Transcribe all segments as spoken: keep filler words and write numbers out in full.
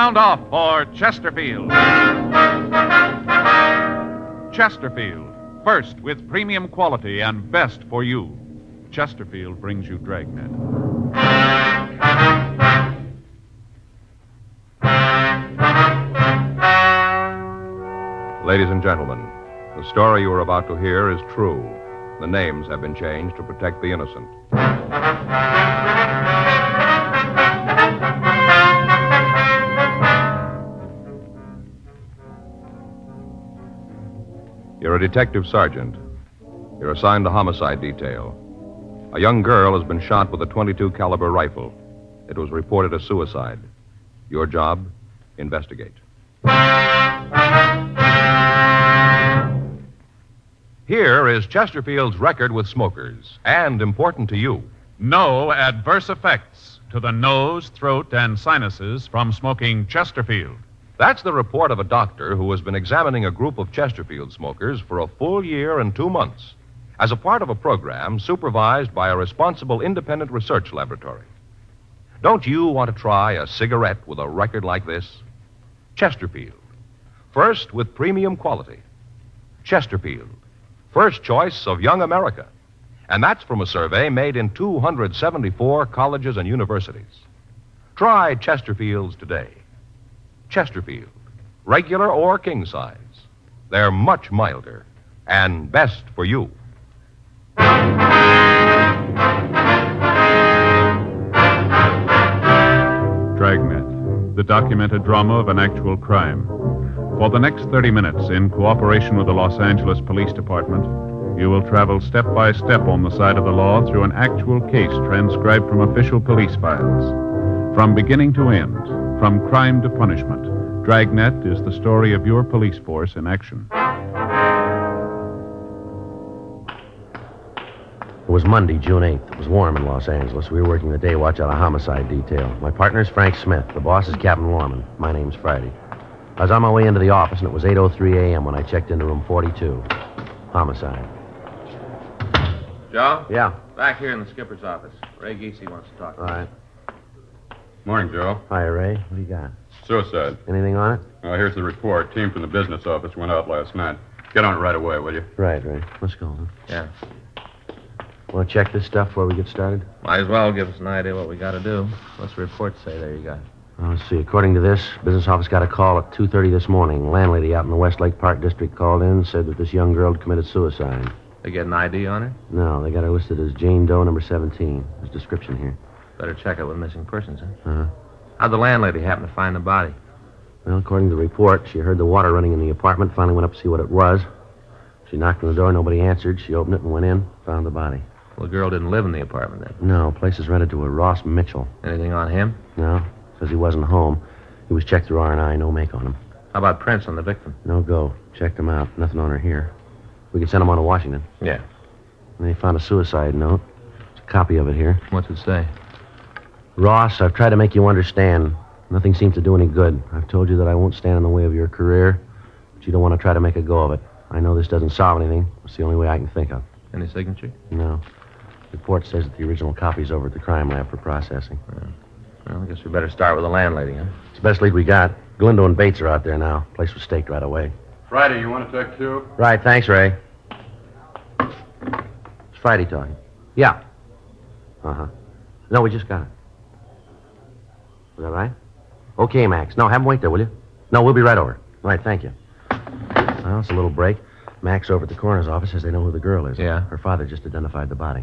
sound off for Chesterfield. Chesterfield, first with premium quality and best for you. Chesterfield brings you Dragnet. Ladies and gentlemen, the story you are about to hear is true. The names have been changed to protect the innocent. You're a detective sergeant. You're assigned to homicide detail. A young girl has been shot with a twenty-two caliber rifle. It was reported as suicide. Your job, investigate. Here is Chesterfield's record with smokers, and important to you. No adverse effects to the nose, throat, and sinuses from smoking Chesterfield. That's the report of a doctor who has been examining a group of Chesterfield smokers for a full year and two months as a part of a program supervised by a responsible independent research laboratory. Don't you want to try a cigarette with a record like this? Chesterfield, first with premium quality. Chesterfield, first choice of young America. And that's from a survey made in two hundred seventy-four colleges and universities. Try Chesterfields today. Chesterfield, regular or king size. They're much milder and best for you. Dragnet, the documented drama of an actual crime. For the next thirty minutes, in cooperation with the Los Angeles Police Department, you will travel step by step on the side of the law through an actual case transcribed from official police files. From beginning to end, from crime to punishment, Dragnet is the story of your police force in action. It was Monday, June eighth. It was warm in Los Angeles. We were working the day watch out of homicide detail. My partner's Frank Smith. The boss is Captain Lorman. My name's Friday. I was on my way into the office, and it was eight oh three a.m. when I checked into room forty-two. Homicide. Joe? Yeah. Back here in the skipper's office. Ray Giese wants to talk to All you. right. Morning, Joe. Hi, Ray. What do you got? Suicide. Anything on it? Uh, here's the report. Team from the business office went out last night. Get on it right away, will you? Right, Ray. Let's go. Huh? Yeah. Want to check this stuff before we get started? Might as well give us an idea what we got to do. What's the report say there you got? Well, let's see. According to this, business office got a call at two thirty this morning. Landlady out in the Westlake Park district called in, said that this young girl had committed suicide. They get an I D on her? No, they got her listed as Jane Doe, number seventeen. There's a description here. Better check it with missing persons, huh? Uh-huh. How'd the landlady happen to find the body? Well, according to the report, she heard the water running in the apartment, finally went up to see what it was. She knocked on the door, nobody answered. She opened it and went in, found the body. Well, the girl didn't live in the apartment then. No, place is rented to a Ross Mitchell. Anything on him? No, says he wasn't home. He was checked through R and I, no make on him. How about prints on the victim? No go. Checked him out. Nothing on her here. We could send him on to Washington. Yeah. And they found a suicide note. There's a copy of it here. What's it say? Ross, I've tried to make you understand. Nothing seems to do any good. I've told you that I won't stand in the way of your career, but you don't want to try to make a go of it. I know this doesn't solve anything. It's the only way I can think of. Any signature? No. The report says that the original copy's over at the crime lab for processing. Yeah. Well, I guess we better start with the landlady, huh? It's the best lead we got. Galindo and Bates are out there now. Place was staked right away. Friday, you want to talk too? Right, thanks, Ray. It's Friday talking. Yeah. Uh-huh. No, we just got it. Is that right? Okay, Max. No, have him wait there, will you? No, we'll be right over. Right, thank you. Well, it's a little break. Max over at the coroner's office says they know who the girl is. Yeah? Her father just identified the body.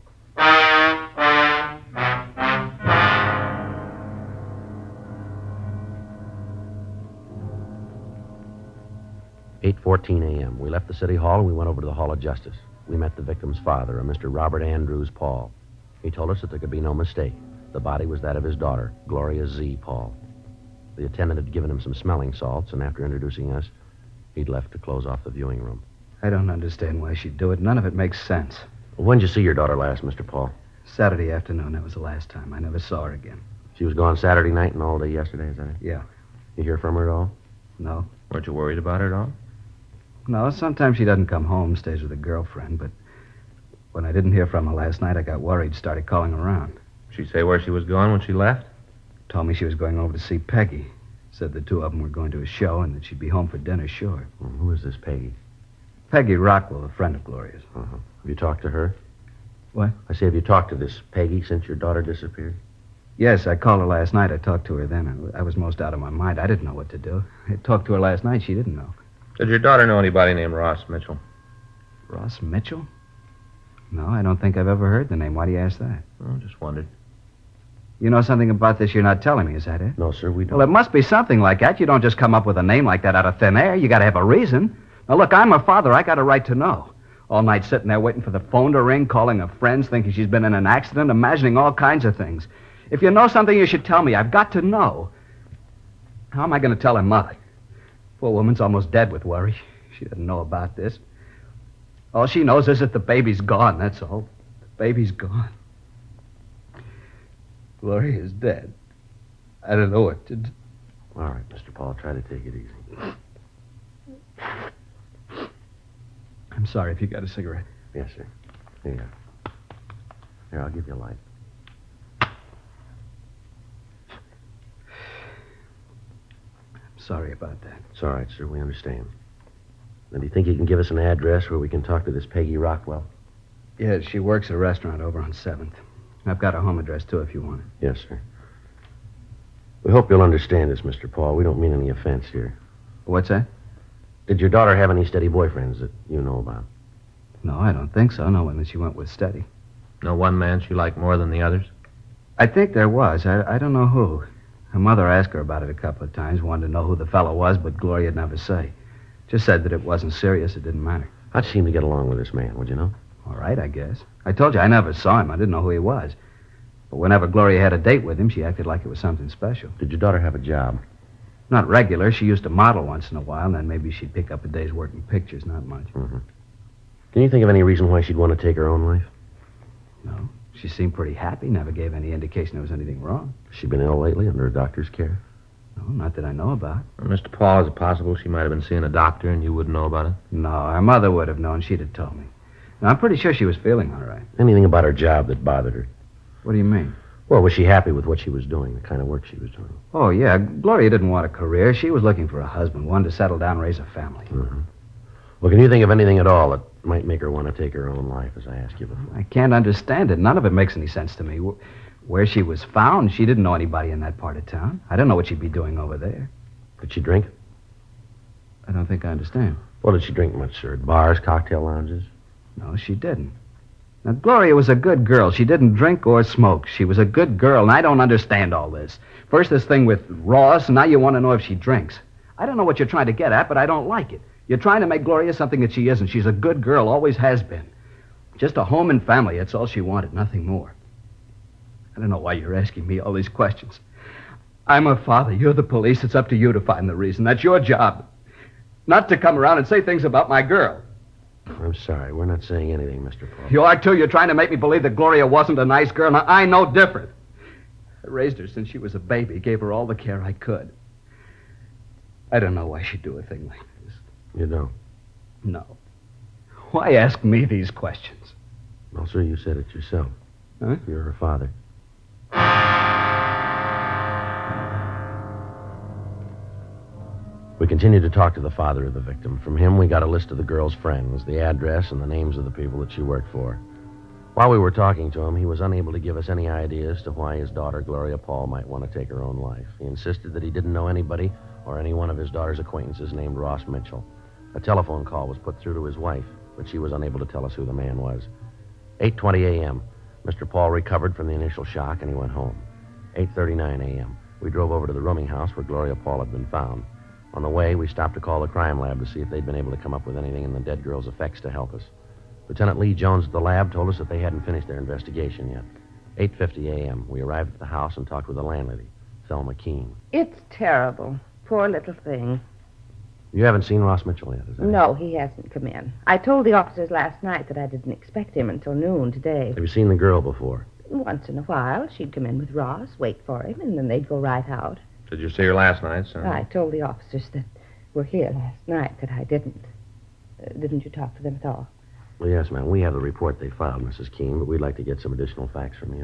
eight fourteen a.m. We left the city hall and we went over to the Hall of Justice. We met the victim's father, a Mister Robert Andrews Paul. He told us that there could be no mistake. The body was that of his daughter, Gloria Z. Paul. The attendant had given him some smelling salts, and after introducing us, he'd left to close off the viewing room. I don't understand why she'd do it. None of it makes sense. Well, when did you see your daughter last, Mister Paul? Saturday afternoon. That was the last time. I never saw her again. She was gone Saturday night and all day yesterday, is that it? Yeah. You hear from her at all? No. Weren't you worried about her at all? No, sometimes she doesn't come home, stays with a girlfriend, but when I didn't hear from her last night, I got worried, started calling around. Did she say where she was going when she left? Told me she was going over to see Peggy. Said the two of them were going to a show and that she'd be home for dinner, sure. Well, who is this Peggy? Peggy Rockwell, a friend of Gloria's. Uh-huh. Have you talked to her? What? I say, have you talked to this Peggy since your daughter disappeared? Yes, I called her last night. I talked to her then. I was most out of my mind. I didn't know what to do. I talked to her last night. She didn't know. Did your daughter know anybody named Ross Mitchell? Ross Mitchell? No, I don't think I've ever heard the name. Why do you ask that? Oh, just wondered. You know something about this you're not telling me, is that it? No, sir, we don't. Well, it must be something like that. You don't just come up with a name like that out of thin air. You got to have a reason. Now, look, I'm her father. I got a right to know. All night sitting there waiting for the phone to ring, calling her friends, thinking she's been in an accident, imagining all kinds of things. If you know something, you should tell me. I've got to know. How am I going to tell her mother? Poor woman's almost dead with worry. She doesn't know about this. All she knows is that the baby's gone, that's all. The baby's gone. Gloria is dead. I don't know what to do. All right, Mister Paul, try to take it easy. I'm sorry if you got a cigarette. Yes, sir. Here you go. Here, I'll give you a light. I'm sorry about that. It's all right, sir. We understand. Now, do you think you can give us an address where we can talk to this Peggy Rockwell? Yeah, she works a restaurant over on seventh. I've got her home address, too, if you want it. Yes, sir. We hope you'll understand this, Mister Paul. We don't mean any offense here. What's that? Did your daughter have any steady boyfriends that you know about? No, I don't think so. No one that she went with steady. No one man she liked more than the others? I think there was. I, I don't know who. Her mother asked her about it a couple of times, wanted to know who the fellow was, but Gloria'd never say. Just said that it wasn't serious, it didn't matter. How'd you seem to get along with this man, would you know? All right, I guess. I told you I never saw him. I didn't know who he was. But whenever Gloria had a date with him, she acted like it was something special. Did your daughter have a job? Not regular. She used to model once in a while, and then maybe she'd pick up a day's work in pictures, not much. Mm-hmm. Can you think of any reason why she'd want to take her own life? No. She seemed pretty happy, never gave any indication there was anything wrong. Has she been ill lately, under a doctor's care? No, not that I know about. Well, Mister Paul, is it possible she might have been seeing a doctor and you wouldn't know about it? No, her mother would have known. She'd have told me. Now, I'm pretty sure she was feeling all right. Anything about her job that bothered her? What do you mean? Well, was she happy with what she was doing, the kind of work she was doing? Oh, yeah. Gloria didn't want a career. She was looking for a husband, one to settle down and raise a family. Mm-hmm. Well, can you think of anything at all that might make her want to take her own life, as I asked you before? I can't understand it. None of it makes any sense to me. Where she was found, she didn't know anybody in that part of town. I don't know what she'd be doing over there. Did she drink? I don't think I understand. Well, did she drink much, sir? At bars, cocktail lounges? No, she didn't. Now, Gloria was a good girl. She didn't drink or smoke. She was a good girl, and I don't understand all this. First, this thing with Ross, and now you want to know if she drinks. I don't know what you're trying to get at, but I don't like it. You're trying to make Gloria something that she isn't. She's a good girl, always has been. Just a home and family, that's all she wanted, nothing more. I don't know why you're asking me all these questions. I'm her father. You're the police. It's up to you to find the reason. That's your job. Not to come around and say things about my girl. I'm sorry. We're not saying anything, Mister Paul. You are, too. You're trying to make me believe that Gloria wasn't a nice girl. Now, I know different. I raised her since she was a baby, gave her all the care I could. I don't know why she'd do a thing like this. You don't? No. Why ask me these questions? Well, sir, you said it yourself. Huh? You're her father. We continued to talk to the father of the victim. From him, we got a list of the girl's friends, the address, and the names of the people that she worked for. While we were talking to him, he was unable to give us any idea as to why his daughter, Gloria Paul, might want to take her own life. He insisted that he didn't know anybody or any one of his daughter's acquaintances named Ross Mitchell. A telephone call was put through to his wife, but she was unable to tell us who the man was. eight twenty a.m., Mister Paul recovered from the initial shock, and he went home. eight thirty-nine a.m., we drove over to the rooming house where Gloria Paul had been found. On the way, we stopped to call the crime lab to see if they'd been able to come up with anything in the dead girl's effects to help us. Lieutenant Lee Jones at the lab told us that they hadn't finished their investigation yet. eight fifty a.m., we arrived at the house and talked with the landlady, Thelma Keene. It's terrible. Poor little thing. You haven't seen Ross Mitchell yet, is that No, he hasn't come in. I told the officers last night that I didn't expect him until noon today. Have you seen the girl before? Once in a while, she'd come in with Ross, wait for him, and then they'd go right out. Did you see her last night, son? I told the officers that were here last night that I didn't. Uh, didn't you talk to them at all? Well, yes, ma'am. We have the report they filed, Missus Keene, but we'd like to get some additional facts from you.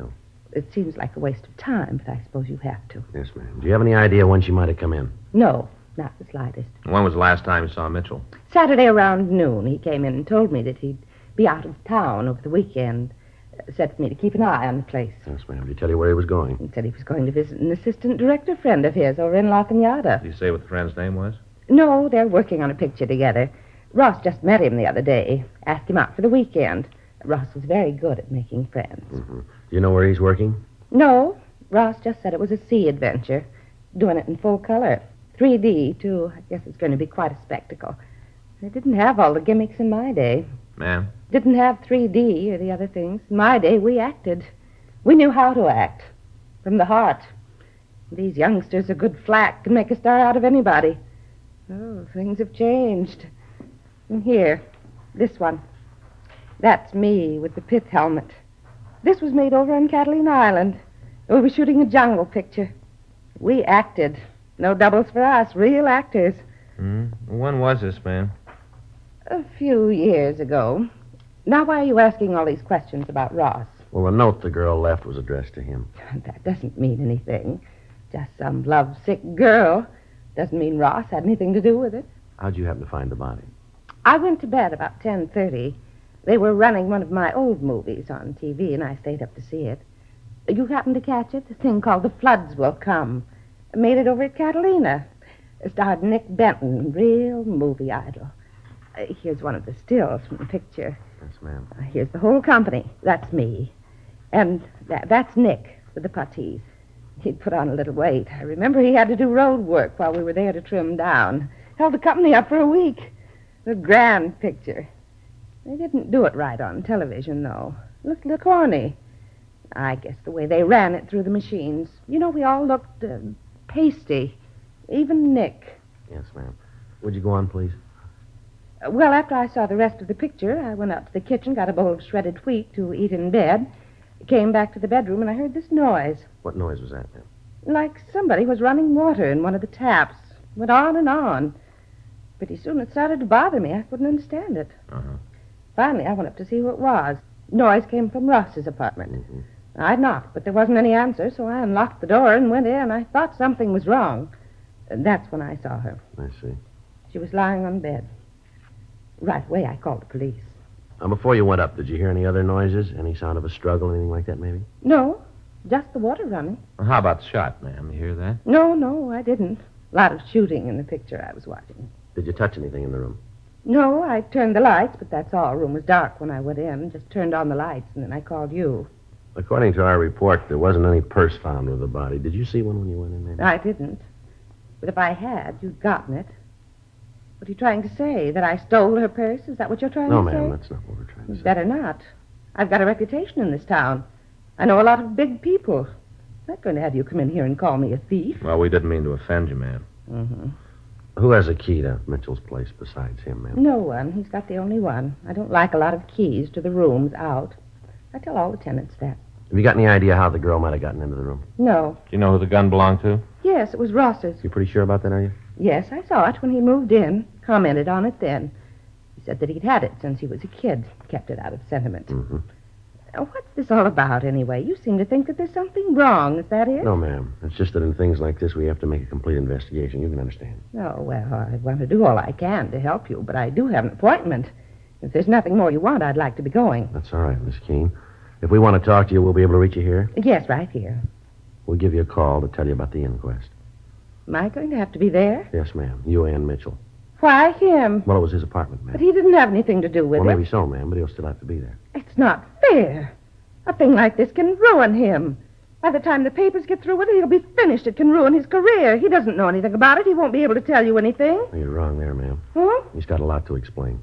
It seems like a waste of time, but I suppose you have to. Yes, ma'am. Do you have any idea when she might have come in? No, not the slightest. When was the last time you saw Mitchell? Saturday around noon, he came in and told me that he'd be out of town over the weekend. Uh, said for me to keep an eye on the place. Yes, ma'am. Did he tell you where he was going? He said he was going to visit an assistant director friend of his over in La Cañada. Did he say what the friend's name was? No, they're working on a picture together. Ross just met him the other day. Asked him out for the weekend. Ross is very good at making friends. Mm-hmm. Do you know where he's working? No, Ross just said it was a sea adventure. Doing it in full color. three D, too. I guess it's going to be quite a spectacle. They didn't have all the gimmicks in my day. Ma'am? Didn't have three D or the other things. In my day, we acted. We knew how to act. From the heart. These youngsters are good flack. Can make a star out of anybody. Oh, things have changed. And here, this one. That's me with the pith helmet. This was made over on Catalina Island. We were shooting a jungle picture. We acted. No doubles for us. Real actors. Hmm? When was this, ma'am? A few years ago. Now, why are you asking all these questions about Ross? Well, the note the girl left was addressed to him. That doesn't mean anything. Just some lovesick girl. Doesn't mean Ross had anything to do with it. How'd you happen to find the body? I went to bed about ten thirty. They were running one of my old movies on T V, and I stayed up to see it. You happened to catch it? A thing called The Floods Will Come. Made it over at Catalina. It starred Nick Benton, real movie idol. Uh, here's one of the stills from the picture. Yes, ma'am. Uh, here's the whole company. That's me. And that, that's Nick with the puttees. He'd put on a little weight. I remember he had to do road work while we were there to trim down. Held the company up for a week. A grand picture. They didn't do it right on television, though. Looked a little corny. I guess the way they ran it through the machines. You know, we all looked uh, pasty. Even Nick. Yes, ma'am. Would you go on, please? Uh, well, after I saw the rest of the picture, I went up to the kitchen, got a bowl of shredded wheat to eat in bed, came back to the bedroom, and I heard this noise. What noise was that, ma'am? Like somebody was running water in one of the taps. Went on and on. Pretty soon it started to bother me. I couldn't understand it. Uh-huh. Finally, I went up to see who it was. Noise came from Ross's apartment. Mm-hmm. I knocked, but there wasn't any answer, so I unlocked the door and went in. I thought something was wrong. And that's when I saw her. I see. She was lying on bed. Right away, I called the police. Now, before you went up, did you hear any other noises? Any sound of a struggle, anything like that, maybe? No, just the water running. Well, how about the shot, ma'am? You hear that? No, no, I didn't. A lot of shooting in the picture I was watching. Did you touch anything in the room? No, I turned the lights, but that's all. The room was dark when I went in. Just turned on the lights, and then I called you. According to our report, there wasn't any purse found with the body. Did you see one when you went in there? I didn't. But if I had, you'd gotten it. What are you trying to say? That I stole her purse? Is that what you're trying No, to say? ma'am, that's not what we're trying to say. Better not. I've got a reputation in this town. I know a lot of big people. I'm not going to have you come in here and call me a thief. Well, we didn't mean to offend you, ma'am. Mm-hmm. Who has a key to Mitchell's place besides him, ma'am? No one. He's got the only one. I don't like a lot of keys to the rooms out. I tell all the tenants that. Have you got any idea how the girl might have gotten into the room? No. Do you know who the gun belonged to? Yes, it was Ross's. You pretty sure about that, are you? Yes, I saw it when he moved in. Commented on it then. He said that he'd had it since he was a kid. Kept it out of sentiment. Mm-hmm. Now, what's this all about, anyway? You seem to think that there's something wrong. Is that it? No, ma'am. It's just that in things like this, we have to make a complete investigation. You can understand. Oh, well, I want to do all I can to help you, but I do have an appointment. If there's nothing more you want, I'd like to be going. That's all right, Miss Keene. If we want to talk to you, we'll be able to reach you here. Yes, right here. We'll give you a call to tell you about the inquest. Am I going to have to be there? Yes, ma'am. You and Mitchell. Why him? Well, it was his apartment, ma'am. But he didn't have anything to do with Well, it. maybe so, ma'am, but he'll still have to be there. It's not fair. A thing like this can ruin him. By the time the papers get through with it, he'll be finished. It can ruin his career. He doesn't know anything about it. He won't be able to tell you anything. Well, you're wrong there, ma'am. Huh? He's got a lot to explain.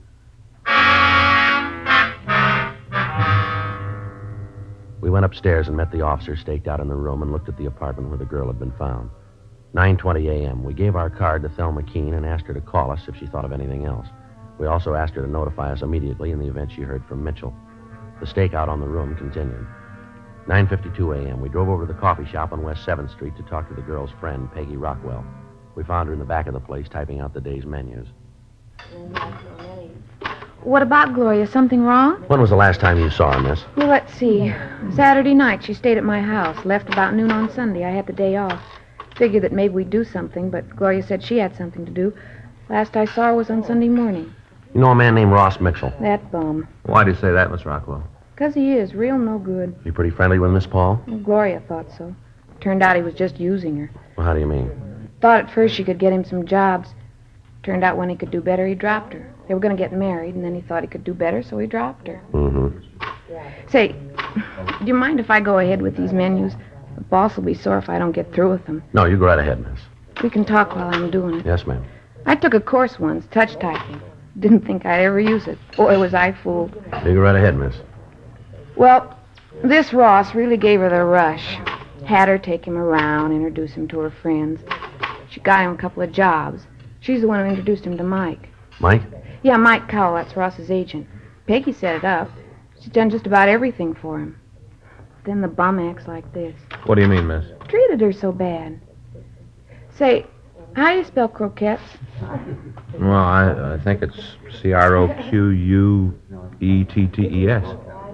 We went upstairs and met the officer staked out in the room and looked at the apartment where the girl had been found. nine twenty a.m. We gave our card to Thelma Keene and asked her to call us if she thought of anything else. We also asked her to notify us immediately in the event she heard from Mitchell. The stakeout on the room continued. nine fifty-two a.m. We drove over to the coffee shop on West seventh Street to talk to the girl's friend, Peggy Rockwell. We found her in the back of the place typing out the day's menus. what about Gloria? Something wrong? When was the last time you saw her, miss? Well, let's see. Saturday night, she stayed at my house. Left about noon on Sunday. I had the day off. Figured that maybe we'd do something, but Gloria said she had something to do. Last I saw her was on Sunday morning. You know a man named Ross Mitchell? That bum. Why do you say that, Miss Rockwell? 'Cause he is. Real no good. You pretty friendly with Miss Paul? Well, Gloria thought so. Turned out he was just using her. Well, how do you mean? Thought at first she could get him some jobs. Turned out when he could do better, he dropped her. They were going to get married, and then he thought he could do better, so he dropped her. Mm-hmm. Say, do you mind if I go ahead with these menus? The boss will be sore if I don't get through with them. No, you go right ahead, miss. We can talk while I'm doing it. Yes, ma'am. I took a course once, touch typing. Didn't think I'd ever use it. Boy, was I fooled. You go right ahead, miss. Well, this Ross really gave her the rush. Had her take him around, introduce him to her friends. She got him a couple of jobs. She's the one who introduced him to Mike. Mike? Yeah, Mike Cowell, that's Ross's agent. Peggy set it up. She's done just about everything for him. Then the bum acts like this. What do you mean, miss? Treated her so bad. Say, how do you spell croquettes? Well, I, I think it's C R O Q U E T T E S.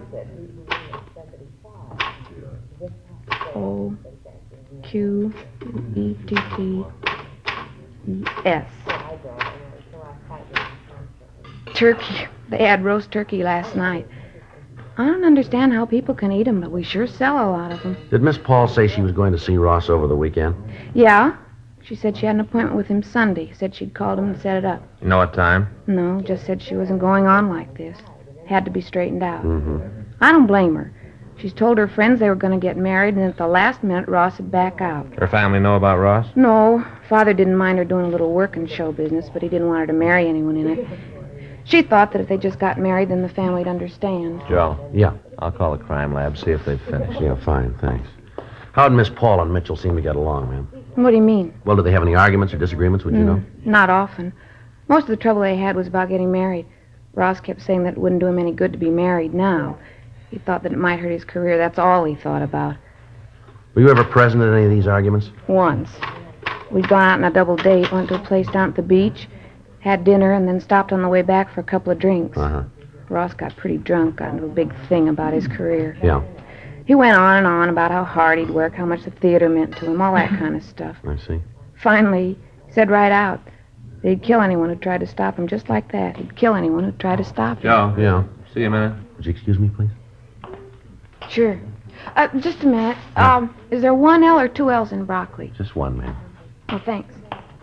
O Q E T T E S. Turkey. They had roast turkey last night. I don't understand how people can eat them, but we sure sell a lot of them. Did Miss Paul say she was going to see Ross over the weekend? Yeah. She said she had an appointment with him Sunday. Said she'd called him and set it up. You know what time? No, just said she wasn't going on like this. Had to be straightened out. Mm-hmm. I don't blame her. She's told her friends they were going to get married, and at the last minute, Ross would back out. Her family know about Ross? No. Father didn't mind her doing a little work in show business, but he didn't want her to marry anyone in it. She thought that if they just got married, then the family'd understand. Joe. Yeah. I'll call the crime lab, see if they've finished. Yeah, fine, thanks. How'd Miss Paul and Mitchell seem to get along, ma'am? What do you mean? Well, did they have any arguments or disagreements, would you know? Mm, not often. Most of the trouble they had was about getting married. Ross kept saying that it wouldn't do him any good to be married now. He thought that it might hurt his career. That's all he thought about. Were you ever present at any of these arguments? Once. We'd gone out on a double date, went to a place down at the beach, had dinner, and then stopped on the way back for a couple of drinks. Uh-huh. Ross got pretty drunk, got into a big thing about his career. Yeah. He went on and on about how hard he'd work, how much the theater meant to him, all that kind of stuff. I see. Finally, he said right out that he'd kill anyone who tried to stop him, just like that. He'd kill anyone who tried to stop him. Joe. Yeah. See you a minute. Would you excuse me, please? Sure. Uh, just a minute. Um, is there one L or two L's in broccoli? Just one, ma'am. Oh, thanks.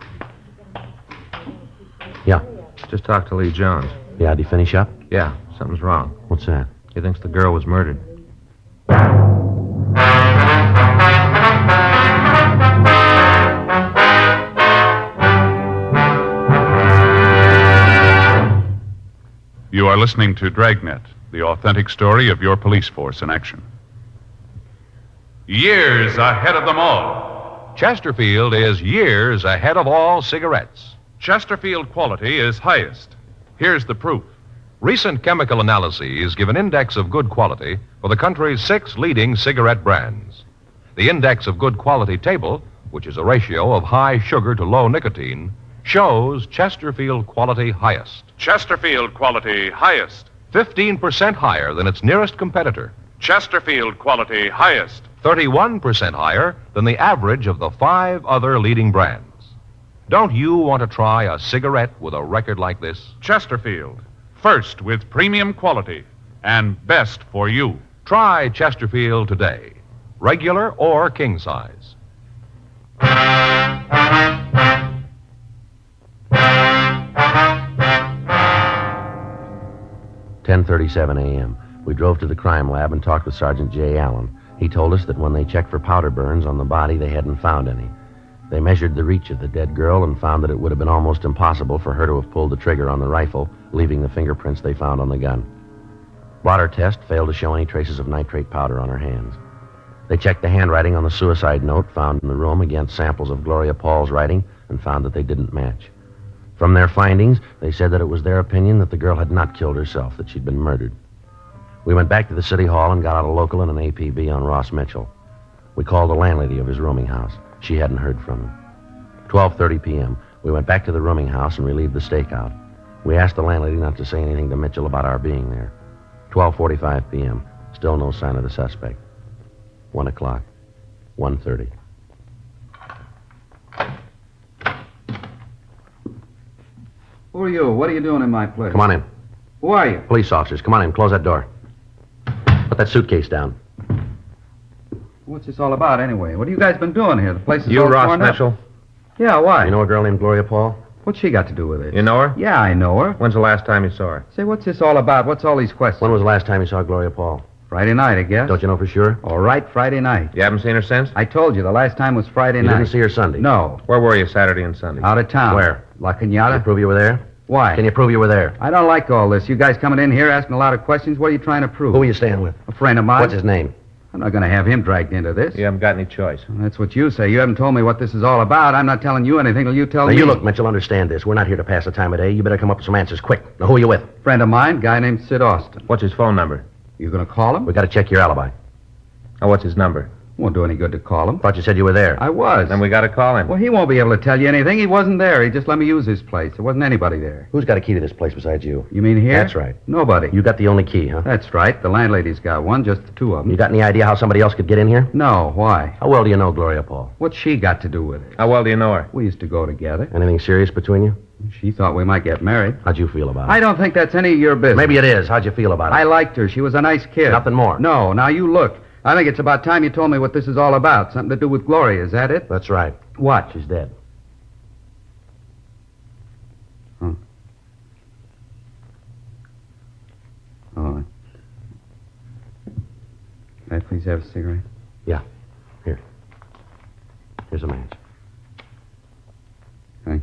Yeah. Just talk to Lee Jones. Yeah, did he finish up? Yeah, something's wrong. What's that? He thinks the girl was murdered. You are listening to Dragnet, the authentic story of your police force in action. Years ahead of them all. Chesterfield is years ahead of all cigarettes. Chesterfield quality is highest. Here's the proof. Recent chemical analyses give an index of good quality for the country's six leading cigarette brands. The index of good quality table, which is a ratio of high sugar to low nicotine, shows Chesterfield quality highest. Chesterfield quality highest. fifteen percent higher than its nearest competitor. Chesterfield quality highest. thirty-one percent higher than the average of the five other leading brands. Don't you want to try a cigarette with a record like this? Chesterfield. First with premium quality and best for you. Try Chesterfield today. Regular or king size. ten thirty-seven a.m. We drove to the crime lab and talked with Sergeant J. Allen. He told us that when they checked for powder burns on the body, they hadn't found any. They measured the reach of the dead girl and found that it would have been almost impossible for her to have pulled the trigger on the rifle, leaving the fingerprints they found on the gun. Blotter test failed to show any traces of nitrate powder on her hands. They checked the handwriting on the suicide note found in the room against samples of Gloria Paul's writing and found that they didn't match. From their findings, they said that it was their opinion that the girl had not killed herself, that she'd been murdered. We went back to the city hall and got out a local and an A P B on Ross Mitchell. We called the landlady of his rooming house. She hadn't heard from him. twelve thirty p.m. We went back to the rooming house and relieved the stakeout. We asked the landlady not to say anything to Mitchell about our being there. twelve forty-five p.m. Still no sign of the suspect. One o'clock. one thirty. Who are you? What are you doing in my place? Come on in. Who are you? Police officers, come on in. Close that door. Put that suitcase down. What's this all about, anyway? What have you guys been doing here? The place is You all Ross torn up. Mitchell? Yeah, why? You know a girl named Gloria Paul? What's she got to do with it? You know her? Yeah, I know her. When's the last time you saw her? Say, what's this all about? What's all these questions? When was the last time you saw Gloria Paul? Friday night, I guess. Don't you know for sure? All right, Friday night. You haven't seen her since? I told you, the last time was Friday You night. didn't see her Sunday? No. Where were you Saturday and Sunday? Out of town. Where? La Can you Cañada. prove you were there? Why? Can you prove you were there? I don't like all this. You guys coming in here asking a lot of questions. What are you trying to prove? Who were you staying with? A friend of mine. What's his name? I'm not going to have him dragged into this. You haven't got any choice. Well, that's what you say. You haven't told me what this is all about. I'm not telling you anything till you tell Now, me. you look, Mitchell, understand this. We're not here to pass the time of day. You better come up with some answers quick. Now, who are you with? Friend of mine, guy named Sid Austin. What's his phone number? You going to call him? We got to check your alibi. Oh, what's his number? Won't do any good to call him. Thought you said you were there. I was. Then we got to call him. Well, he won't be able to tell you anything. He wasn't there. He just let me use his place. There wasn't anybody there. Who's got a key to this place besides you? You mean here? That's right. Nobody. You got the only key, huh? That's right. The landlady's got one, just the two of them. You got any idea how somebody else could get in here? No, why? How well do you know Gloria Paul? What's she got to do with it? How well do you know her? We used to go together. Anything serious between you? She thought we might get married. How'd you feel about it? I don't think that's any of your business. Maybe it is. How'd you feel about it? I liked her. She was a nice kid. Nothing more. No, now you look. I think it's about time you told me what this is all about. Something to do with Gloria, is that it? That's right. What? She's dead. Huh. Oh. Can I please have a cigarette? Yeah. Here. Here's a match. Thanks.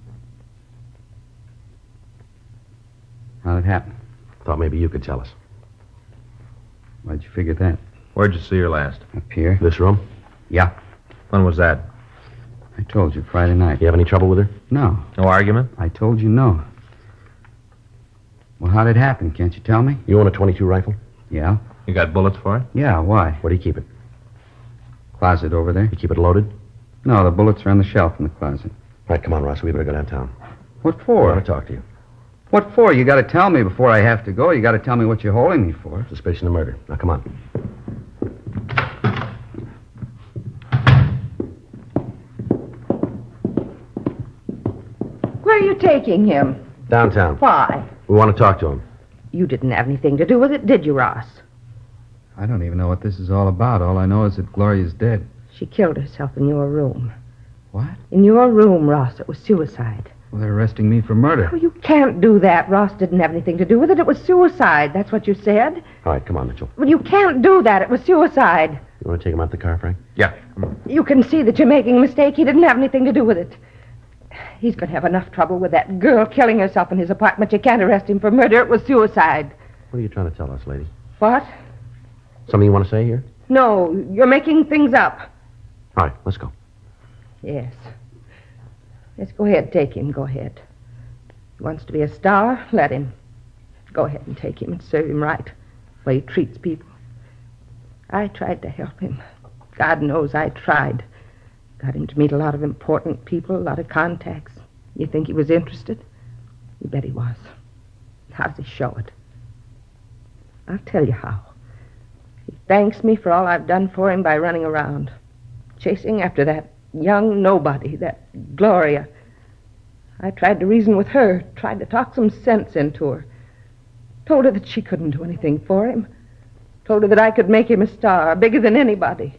How'd it happen? Thought maybe you could tell us. Why'd you figure that? Where'd you see her last? Up here? This room? Yeah. When was that? I told you, Friday night. You have any trouble with her? No. No argument? I told you no. Well, how'd it happen? Can't you tell me? You own a twenty-two rifle? Yeah. You got bullets for it? Yeah, why? Where do you keep it? Closet over there. You keep it loaded? No, the bullets are on the shelf in the closet. All right, come on, Ross. We better go downtown. What I for? want to talk to you. What for? You got to tell me before I have to go. You got to tell me what you're holding me for. Suspicion of murder. Now, come on. Where are you taking him? Downtown. Why? We want to talk to him. You didn't have anything to do with it, did you, Ross? I don't even know what this is all about. All I know is that Gloria's dead. She killed herself in your room. What? In your room, Ross. It was suicide. Well, they're arresting me for murder. Oh, you can't do that. Ross didn't have anything to do with it. It was suicide. That's what you said. All right, come on, Mitchell. Well, you can't do that. It was suicide. You want to take him out the car, Frank? Yeah. Come on. You can see that you're making a mistake. He didn't have anything to do with it. He's going to have enough trouble with that girl killing herself in his apartment. You can't arrest him for murder. It was suicide. What are you trying to tell us, lady? What? Something you want to say here? No, you're making things up. All right, let's go. Yes. Yes, go ahead. Take him. Go ahead. He wants to be a star. Let him. Go ahead and take him and serve him right. The way he treats people. I tried to help him. God knows I tried. Got him to meet a lot of important people, a lot of contacts. You think he was interested? You bet he was. How does he show it? I'll tell you how. He thanks me for all I've done for him by running around, chasing after that young nobody, that Gloria. I tried to reason with her, tried to talk some sense into her. Told her that she couldn't do anything for him. Told her that I could make him a star, bigger than anybody.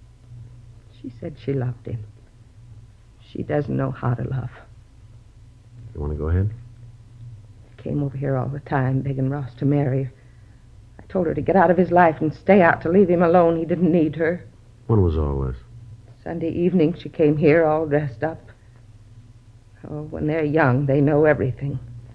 She said she loved him. She doesn't know how to love. You want to go ahead? Came over here all the time, begging Ross to marry her. I told her to get out of his life and stay out, to leave him alone. He didn't need her. When was all this? Sunday evening, she came here all dressed up. Oh, when they're young, they know everything.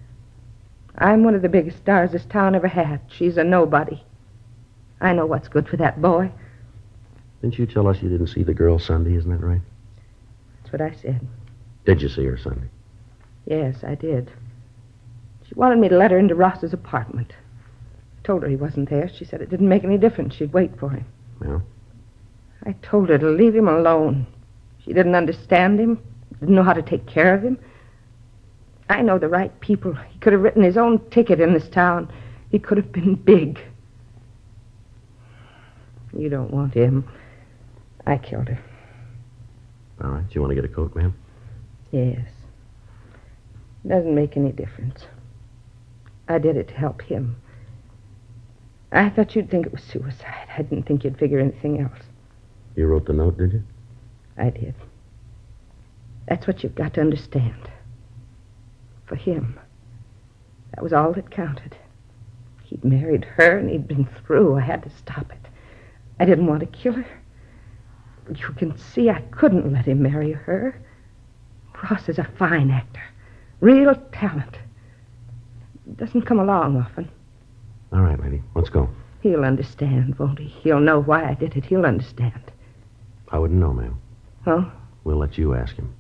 I'm one of the biggest stars this town ever had. She's a nobody. I know what's good for that boy. Didn't you tell us you didn't see the girl Sunday, isn't that right? That's what I said. Did you see her Sunday? Yes, I did. She wanted me to let her into Ross's apartment. I told her he wasn't there. She said it didn't make any difference. She'd wait for him. Yeah? I told her to leave him alone. She didn't understand him, didn't know how to take care of him. I know the right people. He could have written his own ticket in this town. He could have been big. You don't want him. I killed her. All right. You want to get a coat, ma'am? Yes. Doesn't make any difference. I did it to help him. I thought you'd think it was suicide. I didn't think you'd figure anything else. You wrote the note, did you? I did. That's what you've got to understand. For him, that was all that counted. He'd married her and he'd been through. I had to stop it. I didn't want to kill her. But you can see I couldn't let him marry her. Ross is a fine actor. Real talent. Doesn't come along often. All right, lady. Let's go. He'll understand, won't he? He'll know why I did it. He'll understand. I wouldn't know, ma'am. Oh? We'll let you ask him.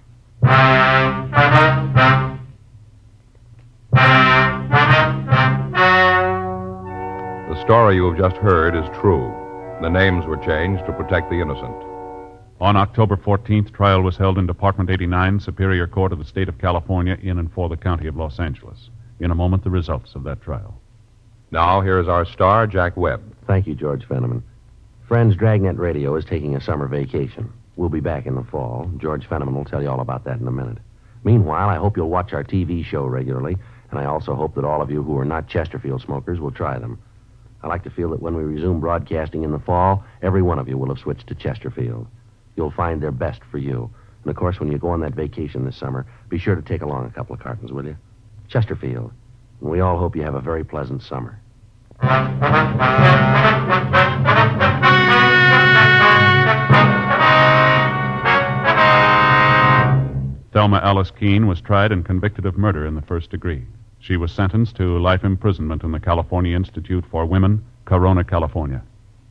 The story you have just heard is true. The names were changed to protect the innocent. On October fourteenth, trial was held in Department eighty-nine, Superior Court of the State of California, in and for the County of Los Angeles. In a moment, the results of that trial. Now, here is our star, Jack Webb. Thank you, George Fenneman. Friends, Dragnet Radio is taking a summer vacation. We'll be back in the fall. George Fenneman will tell you all about that in a minute. Meanwhile, I hope you'll watch our T V show regularly, and I also hope that all of you who are not Chesterfield smokers will try them. I like to feel that when we resume broadcasting in the fall, every one of you will have switched to Chesterfield. You'll find their best for you. And, of course, when you go on that vacation this summer, be sure to take along a couple of cartons, will you? Chesterfield. And we all hope you have a very pleasant summer. Thelma Alice Keene was tried and convicted of murder in the first degree. She was sentenced to life imprisonment in the California Institute for Women, Corona, California.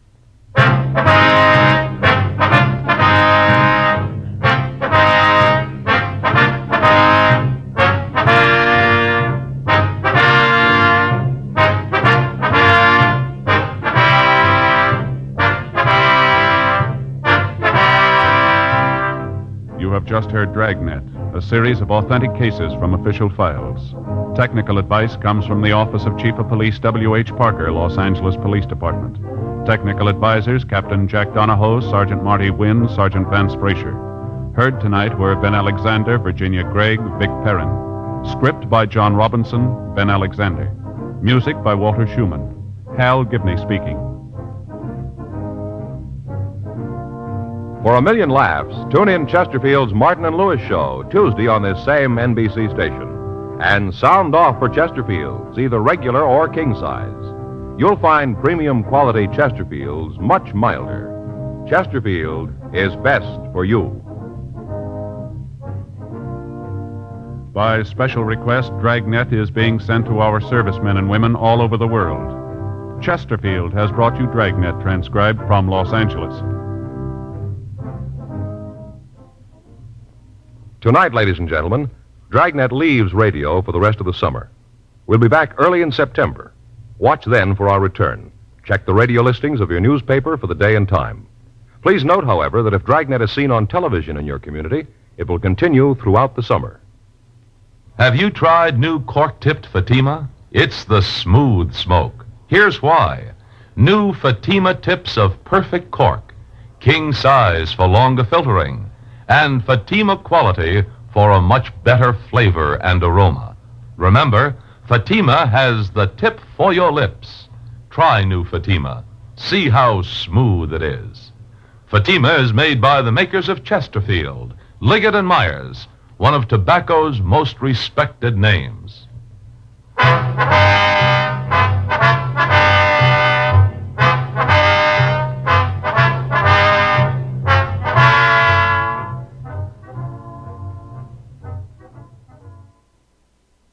You have just heard Dragnet, a series of authentic cases from official files. Technical advice comes from the Office of Chief of Police W H Parker, Los Angeles Police Department. Technical advisors, Captain Jack Donahoe, Sergeant Marty Wynn, Sergeant Vance Brasher. Heard tonight were Ben Alexander, Virginia Gregg, Vic Perrin. Script by John Robinson, Ben Alexander. Music by Walter Schumann. Hal Gibney speaking. For a million laughs, tune in Chesterfield's Martin and Lewis show, Tuesday on this same N B C station. And sound off for Chesterfields, either regular or king size. You'll find premium quality Chesterfields much milder. Chesterfield is best for you. By special request, Dragnet is being sent to our servicemen and women all over the world. Chesterfield has brought you Dragnet, transcribed from Los Angeles. Tonight, ladies and gentlemen, Dragnet leaves radio for the rest of the summer. We'll be back early in September. Watch then for our return. Check the radio listings of your newspaper for the day and time. Please note, however, that if Dragnet is seen on television in your community, it will continue throughout the summer. Have you tried new cork-tipped Fatima? It's the smooth smoke. Here's why. New Fatima tips of perfect cork, king size for longer filtering, and Fatima quality for a much better flavor and aroma. Remember, Fatima has the tip for your lips. Try new Fatima. See how smooth it is. Fatima is made by the makers of Chesterfield, Liggett and Myers, one of tobacco's most respected names.